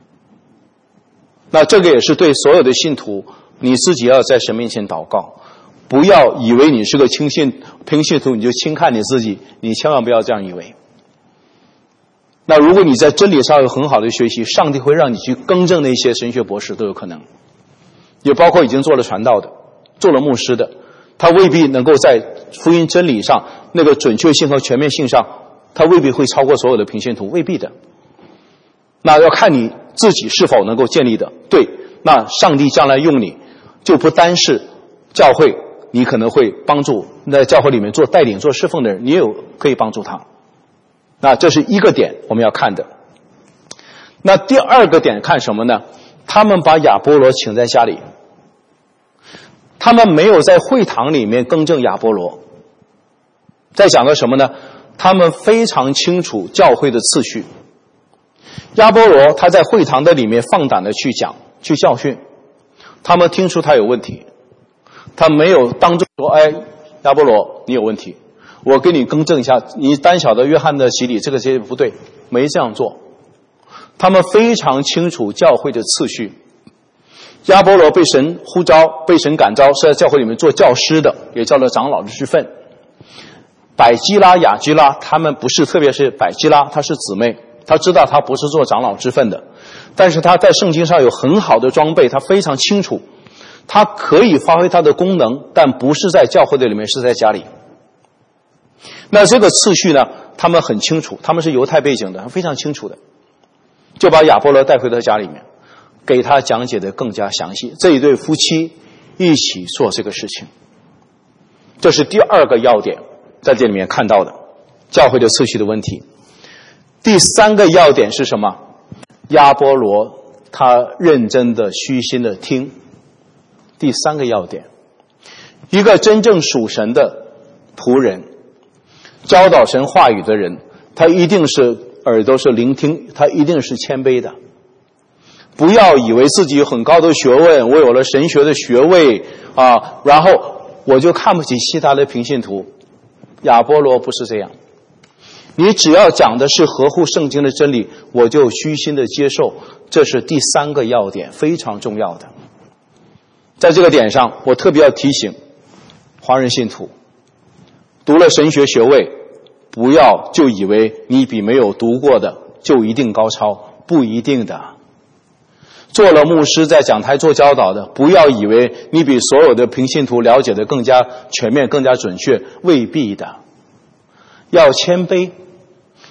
那这个也是对所有的信徒，你自己要在神面前祷告，不要以为你是个轻信平信徒你就轻看你自己，你千万不要这样以为。那如果你在真理上有很好的学习，上帝会让你去更正那些神学博士都有可能，也包括已经做了传道的，做了牧师的，他未必能够在福音真理上那个准确性和全面性上，他未必会超过所有的平信徒，未必的。那要看你自己是否能够建立的。对，那上帝将来用你，就不单是教会，你可能会帮助在教会里面做带领做侍奉的人，你也有可以帮助他。那这是一个点我们要看的。那第二个点看什么呢？他们把亚波罗请在家里，他们没有在会堂里面更正亚波罗。在讲的什么呢？他们非常清楚教会的次序。亚波罗他在会堂的里面放胆的去讲去教训，他们听出他有问题，他没有当众说，哎，亚波罗你有问题，我给你更正一下，你单晓得约翰的洗礼这个节不对，没这样做。他们非常清楚教会的次序。亚波罗被神呼召，被神感召，是在教会里面做教师的，也叫了长老的职分。百基拉、雅基拉他们不是，特别是百基拉，她是姊妹，她知道她不是做长老之分的，但是她在圣经上有很好的装备，她非常清楚她可以发挥她的功能，但不是在教会的里面，是在家里。那这个次序呢，他们很清楚，他们是犹太背景的，非常清楚的，就把亚波罗带回到家里面，给他讲解的更加详细。这一对夫妻一起做这个事情，这是第二个要点，在这里面看到的教会的次序的问题。第三个要点是什么？亚波罗他认真的虚心的听。第三个要点，一个真正属神的仆人，教导神话语的人，他一定是耳朵是聆听，他一定是谦卑的。不要以为自己有很高的学问，我有了神学的学位啊，然后我就看不起其他的平信徒。亚波罗不是这样，你只要讲的是合乎圣经的真理，我就虚心的接受，这是第三个要点，非常重要的。在这个点上，我特别要提醒华人信徒，读了神学学位，不要就以为你比没有读过的就一定高超，不一定的。做了牧师在讲台做教导的，不要以为你比所有的平信徒了解的更加全面更加准确，未必的。要谦卑，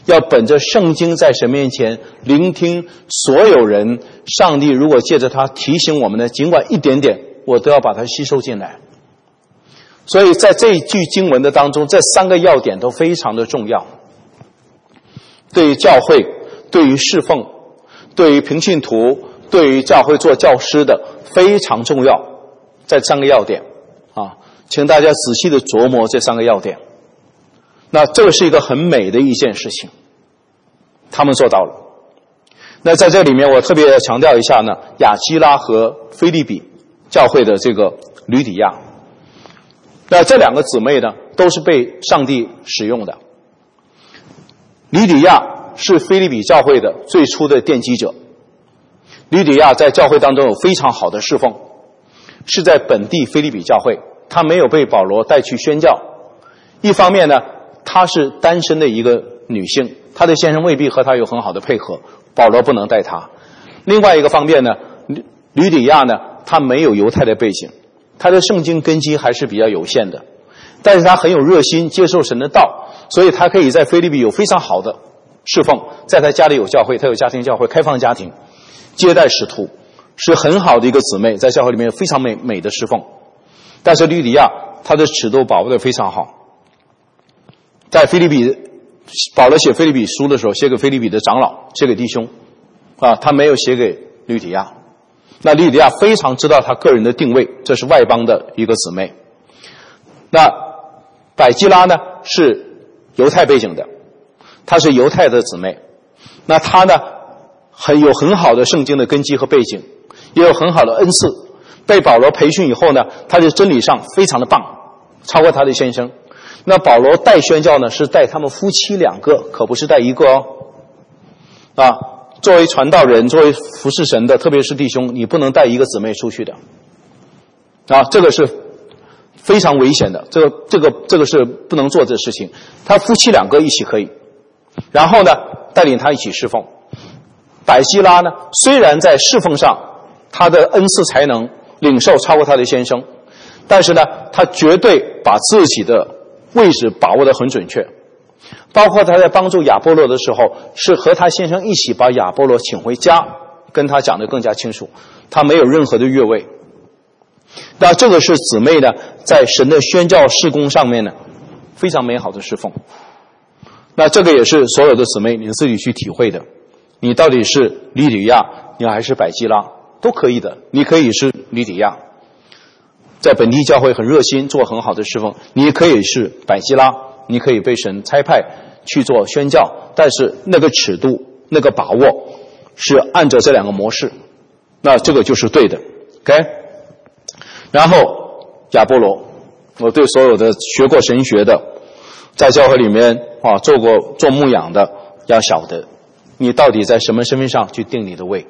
要本着圣经在神面前聆听所有人，上帝如果借着他提醒我们的，尽管一点点，我都要把它吸收进来。所以在这一句经文的当中，这三个要点都非常的重要，对于教会，对于侍奉，对于平信徒，对于教会做教师的非常重要。这三个要点啊，请大家仔细的琢磨这三个要点。那这个是一个很美的一件事情，他们做到了。那在这里面我特别强调一下呢，亚基拉和腓立比教会的这个吕底亚，那这两个姊妹呢都是被上帝使用的。吕底亚是腓立比教会的最初的奠基者，吕底亚在教会当中有非常好的侍奉，是在本地腓立比教会，她没有被保罗带去宣教。一方面呢，她是单身的一个女性，她的先生未必和她有很好的配合，保罗不能带她。另外一个方面呢，吕底亚呢，她没有犹太的背景，她的圣经根基还是比较有限的，但是她很有热心接受神的道，所以她可以在腓立比有非常好的侍奉，在她家里有教会，她有家庭教会，开放家庭，接待使徒，是很好的一个姊妹，在教会里面非常美美的侍奉。但是吕底亚她的尺度把握得非常好，在腓立比，保罗写腓立比书的时候，写给腓立比的长老，写给弟兄啊，他没有写给吕底亚。那吕底亚非常知道他个人的定位，这是外邦的一个姊妹。那百基拉呢是犹太背景的，她是犹太的姊妹，那她呢很有很好的圣经的根基和背景，也有很好的恩赐，被保罗培训以后呢，她在真理上非常的棒，超过她的先生。那保罗带宣教呢，是带他们夫妻两个，可不是带一个哦。啊，作为传道人，作为服侍神的，特别是弟兄，你不能带一个姊妹出去的。啊，这个是非常危险的，这个这个这个是不能做这事情。他夫妻两个一起可以，然后呢，带领他一起侍奉。百基拉呢，虽然在侍奉上他的恩赐才能领受超过他的先生，但是呢，他绝对把自己的位置把握得很准确，包括他在帮助亚波罗的时候，是和他先生一起把亚波罗请回家，跟他讲得更加清楚，他没有任何的越位。那这个是姊妹呢，在神的宣教事工上面呢，非常美好的侍奉。那这个也是所有的姊妹你自己去体会的，你到底是吕底亚，你还是百基拉，都可以的。你可以是吕底亚，在本地教会很热心，做很好的侍奉，你可以是百基拉，你可以被神差派去做宣教，但是那个尺度那个把握是按照这两个模式，那这个就是对的 OK。 然后亚波罗，我对所有的学过神学的，在教会里面啊做过做牧养的，要晓得你到底在什么身份上去定你的位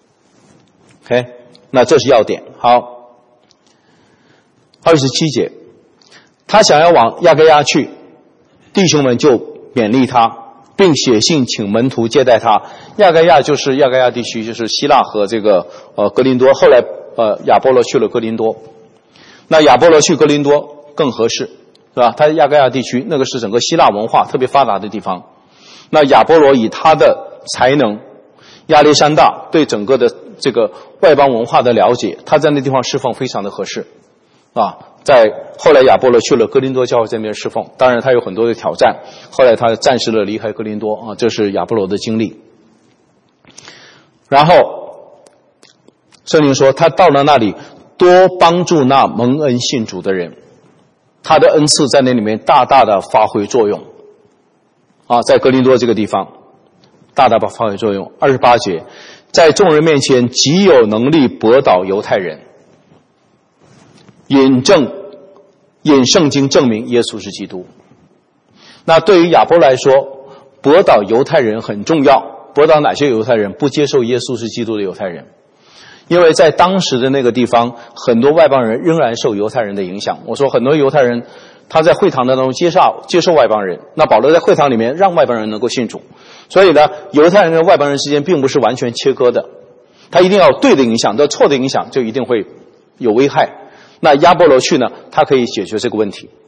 OK。 那这是要点。好，二十七节，他想要往亚该亚去，弟兄们就勉励他，并写信请门徒接待他。亚该亚就是亚该亚地区，就是希腊和这个呃哥林多，后来呃亚波罗去了哥林多，那亚波罗去哥林多更合适，是吧？他亚该亚地区那个是整个希腊文化特别发达的地方，那亚波罗以他的才能，亚历山大对整个的这个外邦文化的了解，他在那地方侍奉非常的合适啊。在后来亚波罗去了哥林多教会这边侍奉，当然他有很多的挑战，后来他暂时的离开哥林多啊，这是亚波罗的经历。然后圣经说他到了那里，多帮助那蒙恩信主的人，他的恩赐在那里面大大的发挥作用啊，在哥林多这个地方大大的发挥作用。二十八节，在众人面前极有能力驳倒犹太人，引证引圣经证明耶稣是基督。那对于亚波来说，驳倒犹太人很重要。驳倒哪些犹太人？不接受耶稣是基督的犹太人。因为在当时的那个地方，很多外邦人仍然受犹太人的影响。我说很多犹太人他在会堂当中接受接受外邦人，那保罗在会堂里面让外邦人能够信主，所以呢，犹太人跟外邦人之间并不是完全切割的，他一定要对的影响，要错的影响就一定会有危害。那亚波罗去呢，他可以解决这个问题。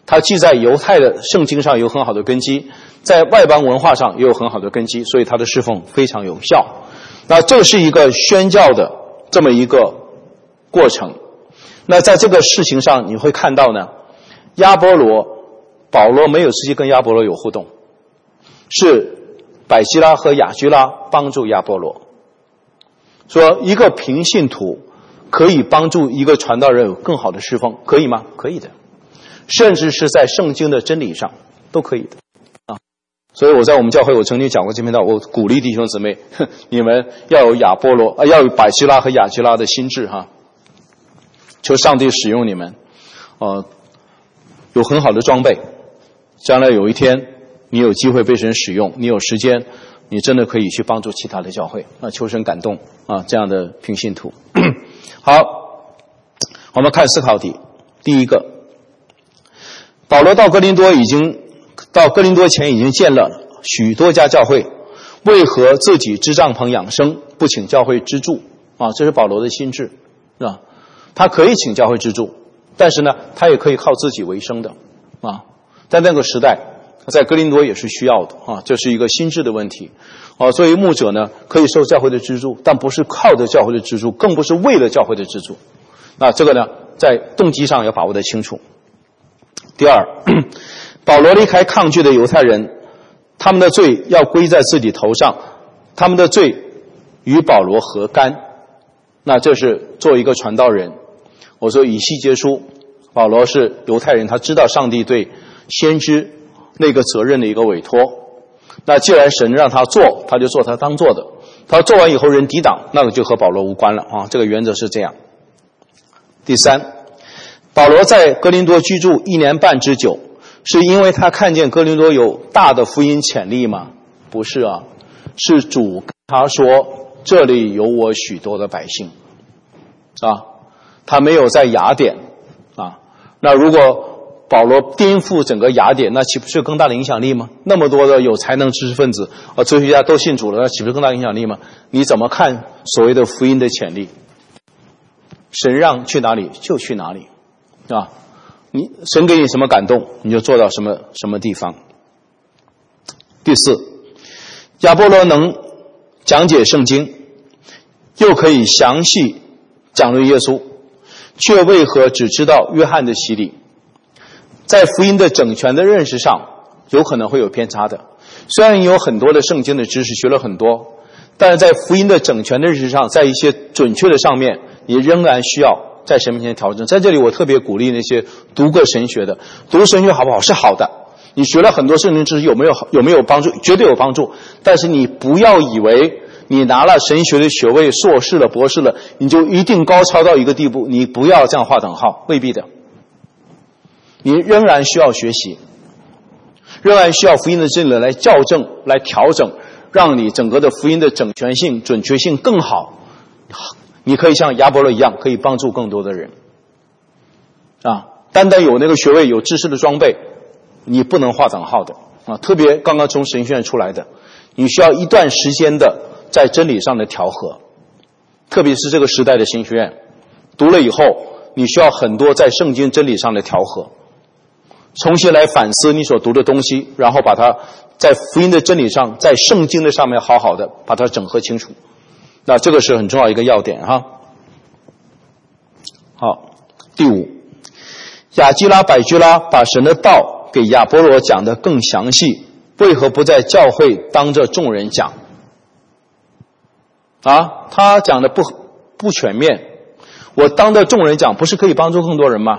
它既在犹太的圣经上有很好的根基，在外邦文化上也有很好的根基，所以它的侍奉非常有效。那这是一个宣教的这么一个过程。那在这个事情上你会看到呢，亚波罗保罗没有直接跟亚波罗有互动，是百基拉和雅居拉帮助亚波罗。说一个平信徒可以帮助一个传道人有更好的侍奉，可以吗？可以的，甚至是在圣经的真理上都可以的啊。所以我在我们教会我曾经讲过这篇道，我鼓励弟兄姊妹，你们要有亚波罗啊，要有百基拉和雅居拉的心智哈，求上帝使用你们，呃，有很好的装备，将来有一天你有机会被神使用，你有时间，你真的可以去帮助其他的教会啊，求神感动啊，这样的平信徒。好，我们看思考题。第一个，保罗到哥林多已经到哥林多前已经建了许多家教会，为何自己支帐篷养生，不请教会资助啊？这是保罗的心智，是吧？他可以请教会资助，但是呢，他也可以靠自己为生的啊。在那个时代，在哥林多也是需要的啊，这是一个心智的问题啊。作为牧者呢，可以受教会的资助，但不是靠着教会的资助，更不是为了教会的资助。那这个呢，在动机上要把握得清楚。第二，保罗离开抗拒的犹太人，他们的罪要归在自己头上，他们的罪与保罗何干？那这是作为一个传道人，我说以西结书，保罗是犹太人，他知道上帝对先知那个责任的一个委托。那既然神让他做，他就做他当做的，他做完以后人抵挡，那个就和保罗无关了啊。这个原则是这样。第三，保罗在哥林多居住一年半之久，是因为他看见哥林多有大的福音潜力吗？不是啊，是主跟他说这里有我许多的百姓啊，他没有在雅典啊。那如果保罗颠覆整个雅典，那岂不是更大的影响力吗？那么多的有才能知识分子啊，哲学家都信主了，那岂不是更大的影响力吗？你怎么看所谓的福音的潜力？神让去哪里就去哪里啊！你神给你什么感动，你就做到什么什么地方。第四，亚波罗能讲解圣经，又可以详细讲论耶稣，却为何只知道约翰的洗礼？在福音的整全的认识上有可能会有偏差的。虽然你有很多的圣经的知识，学了很多，但是在福音的整全的认识上，在一些准确的上面，你仍然需要在神面前调整。在这里我特别鼓励那些读过神学的，读神学好不好？是好的，你学了很多圣经知识有没有有没有帮助？绝对有帮助。但是你不要以为你拿了神学的学位，硕士了博士了，你就一定高超到一个地步，你不要这样划等号，未必的。你仍然需要学习，仍然需要福音的真理来校正来调整，让你整个的福音的整全性准确性更好。你可以像亚波罗一样，可以帮助更多的人啊！单单有那个学位有知识的装备，你不能划等号的啊！特别刚刚从神学院出来的，你需要一段时间的在真理上的调和，特别是这个时代的神学院读了以后，你需要很多在圣经真理上的调和，重新来反思你所读的东西，然后把它在福音的真理上，在圣经的上面好好的把它整合清楚。那这个是很重要一个要点哈。好，第五，雅基拉、百基拉把神的道给亚波罗讲得更详细，为何不在教会当着众人讲？啊，他讲的不不全面，我当着众人讲，不是可以帮助更多人吗？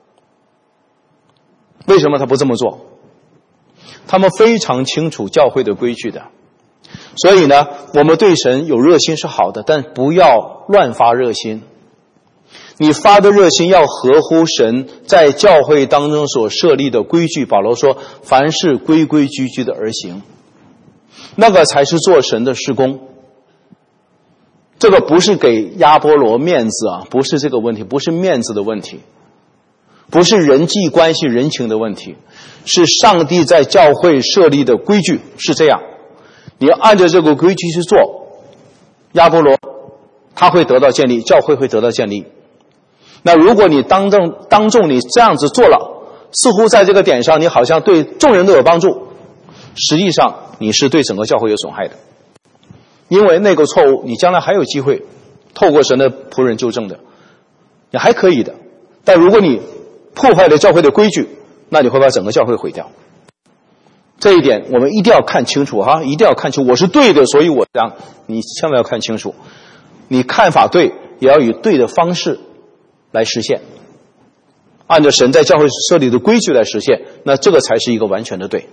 为什么他不这么做？他们非常清楚教会的规矩的。所以呢，我们对神有热心是好的，但不要乱发热心。你发的热心要合乎神在教会当中所设立的规矩。保罗说，凡事规规矩矩的而行，那个才是做神的事工。这个不是给亚波罗面子啊，不是这个问题，不是面子的问题，不是人际关系人情的问题，是上帝在教会设立的规矩是这样。你要按照这个规矩去做，亚波罗他会得到建立，教会会得到建立。那如果你当众当众你这样子做了， 似乎在这个点上你好像对众人都有帮助，实际上你是对整个教会有损害的。因为那个错误你将来还有机会透过神的仆人纠正的，也还可以的。但如果你破坏了教会的规矩，那你会把整个教会毁掉。这一点我们一定要看清楚哈，一定要看清楚。我是对的，所以我这样，你千万要看清楚。你看法对，也要以对的方式来实现，按照神在教会设立的规矩来实现，那这个才是一个完全的对。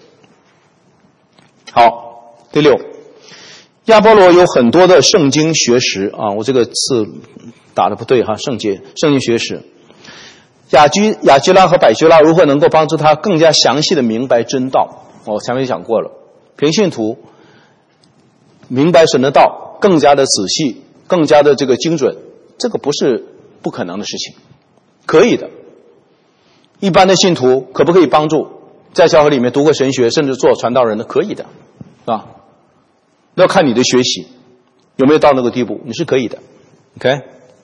好，第六，亚波罗有很多的圣经学识啊，我这个字打的不对哈，圣经圣经学识。雅居雅基拉和百基拉如何能够帮助他更加详细的明白真道？我前面讲过了，平信徒明白神的道更加的仔细，更加的这个精准，这个不是不可能的事情，可以的。一般的信徒可不可以帮助在教会里面读过神学甚至做传道人的？可以的啊，要看你的学习有没有到那个地步，你是可以的。 OK，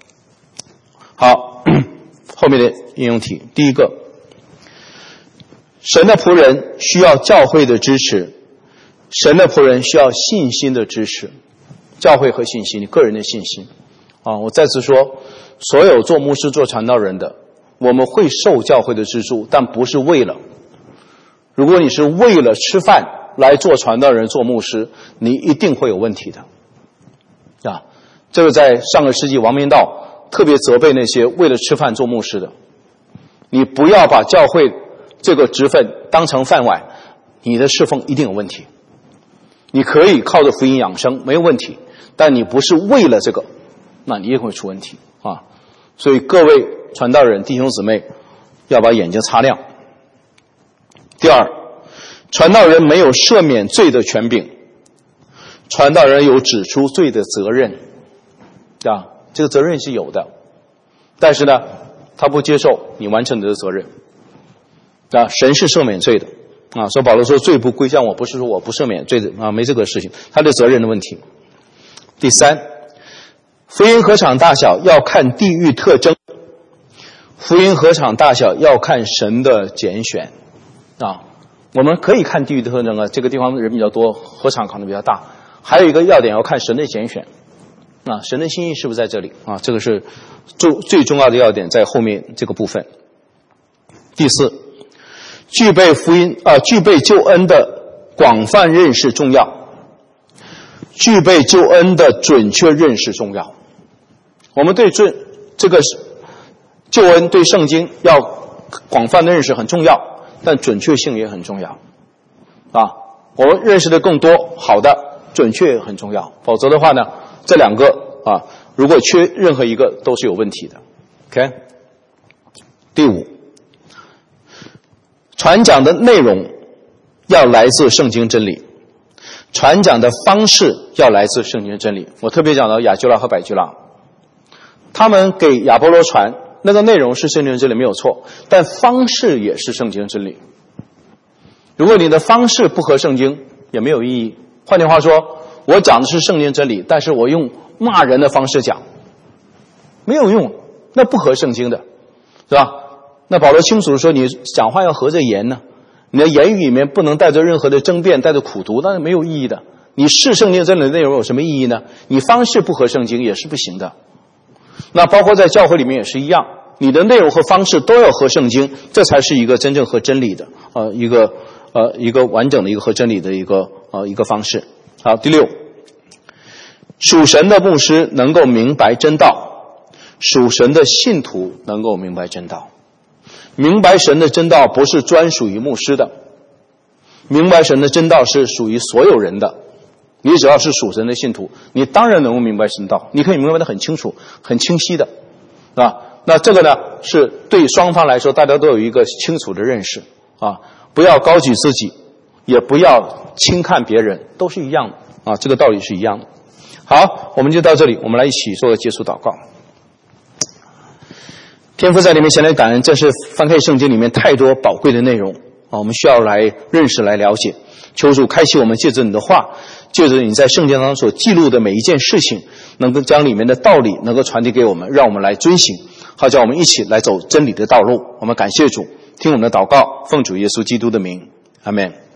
好，后面的应用题，第一个，神的仆人需要教会的支持，神的仆人需要信心的支持，教会和信心，你个人的信心啊！我再次说，所有做牧师做传道人的，我们会受教会的资助，但不是为了。如果你是为了吃饭来做传道人做牧师，你一定会有问题的啊！这个在上个世纪王明道特别责备那些为了吃饭做牧师的，你不要把教会这个职分当成饭碗，你的侍奉一定有问题。你可以靠着福音养生没有问题，但你不是为了这个，那你也会出问题啊！所以各位传道人弟兄姊妹要把眼睛擦亮。第二，传道人没有赦免罪的权柄，传道人有指出罪的责任啊，这个责任是有的，但是呢他不接受你完成你的责任啊，神是赦免罪的啊，所以保罗说罪不归向我，不是说我不赦免罪的啊，没这个事情，他的责任的问题。第三，福音何场大小要看地域特征，福音何场大小要看神的拣选啊。我们可以看地域的特征啊，这个地方人比较多，何场可能比较大。还有一个要点要看神的拣选啊，神的心意是不是在这里啊？这个是最最重要的要点，在后面这个部分。第四，具备福音啊，具备救恩的广泛认识重要，具备救恩的准确认识重要。我们对这这个救恩对圣经要广泛的认识很重要，但准确性也很重要啊。我们认识的更多，好的准确也很重要，否则的话呢，这两个啊，如果缺任何一个都是有问题的。 OK， 第五，传讲的内容要来自圣经真理，传讲的方式要来自圣经真理。我特别讲到雅基拉和百基拉，他们给亚波罗传那个内容是圣经真理没有错，但方式也是圣经真理。如果你的方式不合圣经也没有意义。换句话说，我讲的是圣经真理，但是我用骂人的方式讲没有用，那不合圣经的，是吧？那保罗清楚说你讲话要合着言呢，你的言语里面不能带着任何的争辩，带着苦毒，那是没有意义的。你是圣经真理的内容有什么意义呢？你方式不合圣经也是不行的。那包括在教会里面也是一样，你的内容和方式都要合圣经，这才是一个真正合真理的呃一个呃一个完整的一个合真理的一个呃一个方式。好，第六，属神的牧师能够明白真道，属神的信徒能够明白真道。明白神的真道不是专属于牧师的，明白神的真道是属于所有人的。你只要是属神的信徒，你当然能够明白神道，你可以明白得很清楚很清晰的啊。那这个呢是对双方来说大家都有一个清楚的认识啊，不要高举自己，也不要轻看别人，都是一样的啊，这个道理是一样的。好，我们就到这里，我们来一起做个结束祷告。天父在里面前来感恩，这是翻开圣经里面太多宝贵的内容啊，我们需要来认识来了解。求主开启我们，借着你的话，借着你在圣经当中所记录的每一件事情，能够将里面的道理能够传递给我们，让我们来遵行，好叫我们一起来走真理的道路。我们感谢主， 听我们的祷告，奉主耶稣基督的名，阿们。